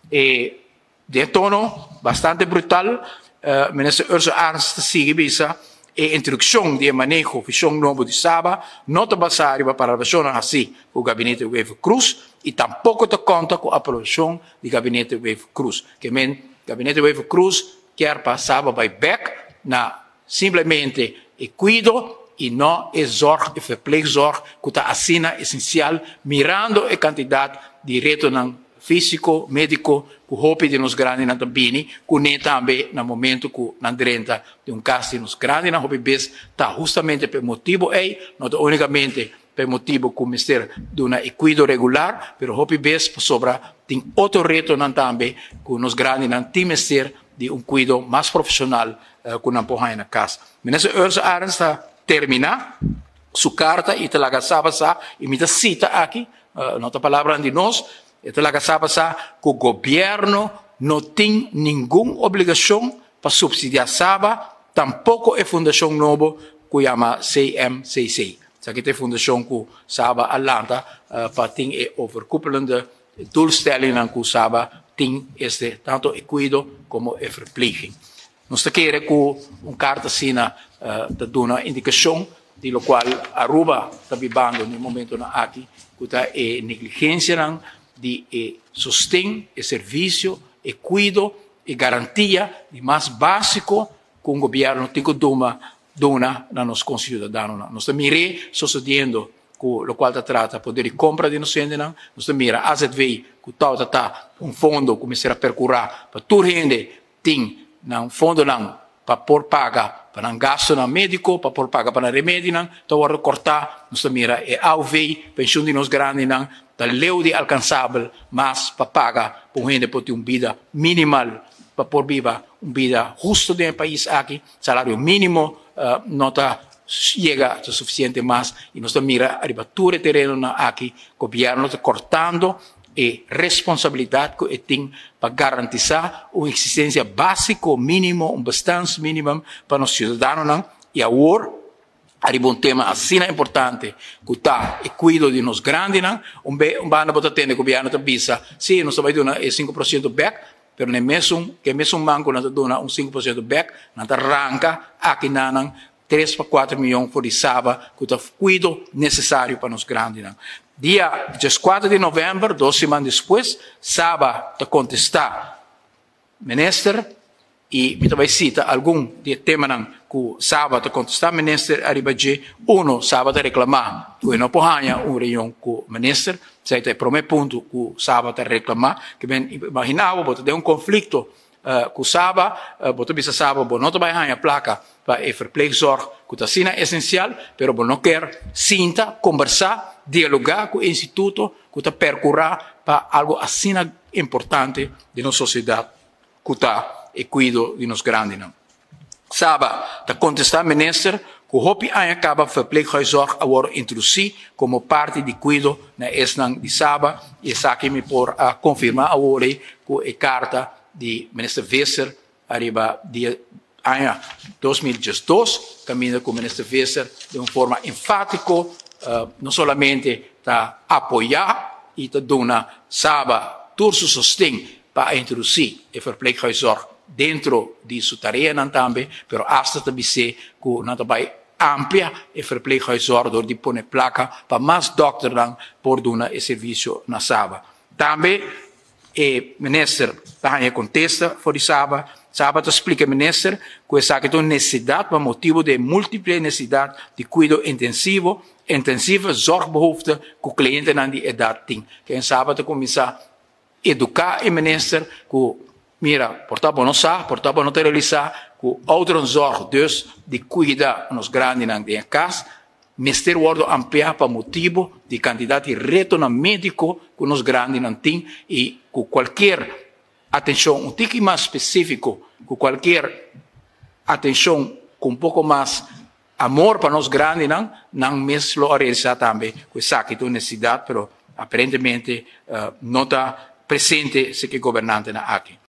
De tono bastante brutal, minister Urso Arns sigue visa introdução de manejo visão novo de Saba, não te basar para a versão assim o gabinete Wave Cruz e tampouco te conta com a aprovação do gabinete Wave Cruz. Que men gabinete Wave Cruz quer passar by back na simplesmente cuido e não é zorg e verpleegzorg que está assina essencial mirando a quantidade de retorno físico, médico, que hope de nos grandes na também, que nem também no momento que na drenta de caso de nos grandes na hope bes está justamente por motivo não unicamente por motivo que o ministério de uma equido regular, pero hope bes sobra tem outro reto também que nos grandes na ministério de cuido mais profissional que não pode na casa. Minister Urso Arns está terminar sua carta e te la gasaba e me cita aqui, nota palavra de nós. Ito lang kasama que o governo não tem nenhuma obrigação para subsidiar Saba, tampouco é fundação nova que chama CMCC. Essa aqui é a fundação que Saba Atlanta para ter overkoepelende doelstellingen que Saba tem tanto cuido como verpleging. Nós queremos que carta assina te dá uma indicação de lo qual Aruba está vivendo no momento aqui, que é negligência de sostém e serviço e cuido e garantia de mais básico que um governo tem que dar a nossos concidadãos. Nós estamos sucedendo com o qual trata de poder de compra de nós nós estamos a AZV que tal está fundo começar a percorrer para toda gente tem fundo para por paga para gasto na médico para por paga para remédio então a recortar nós estamos a AUV pensão de nós grande da leu de alcançável, mas para pagar por gente por ter uma vida minimal, para por viver uma vida justa no país aqui, salário mínimo não chega a suficiente mais, e nós mira a ribatura terreno aqui, o governo está cortando e responsabilidade que tem para garantir uma existência básica, mínimo, bastante mínimo para os cidadãos, e agora arriba tema assim importante que está e cuido de nos grandes banda bota tende que o governo bisa sim nós vai dar 5% back pero nem mesmo que mesmo banco não dá 5% back não arranca aqui nanang 3 para 4 milhões por Saba que está cuido necessário para nos grandes dia 4 de novembro 2 semanas depois Saba te contestar minister e me vai citar algum de tema que Saba te contestar minister arriba de Saba te reclamar que não pode reunião com o minister sei é o primeiro ponto que Saba te reclamar que bem imaginava você ter conflito com Saba você bisa Saba não te vai a placa para o verpleegzorg que está sendo essencial pero não quer sinta conversar dialogar com o instituto que está percorrer para algo assim importante de nossa sociedade que está e cuido de nos grandes. Saba, te contestar minister, que o hopi acaba verpleeghuiszorg agora introduzir como parte de cuido na esnang de Saba e essa aqui me por confirmar agora que a carta de minister Visser arriba de ano 2012 caminha com o minister Visser de uma forma enfática, não somente para apoiar e te dar Saba todo o sustento para introduzir o verpleeghuiszorg dentro de sua tarefa também, pero hasta também se que não vai amplia o verpleeghuiszorg door de pôr placa para mais doctors por dar o serviço na Saba. Também o minister também contesta por Saba te explica minister que essa é uma necessidade por motivo de múltiplas necessidades de cuidado intensiva zorgbehoefte que o cliente na de idade tem. Que em Saba te começar a educar o minister que mira, portanto não sabe, portanto não te realizar que outros zorg dus de cuidar nos grandes na casa, mister wordt ampliar para motivo de quantidade de retorno médico que nos grandes não tem e que qualquer atenção um tique mais específico, que qualquer atenção com um pouco mais amor para nos grandes não mesmo lo realizar também, que sabe que é necessidade, pero aparentemente não está presente se que governante na aqui.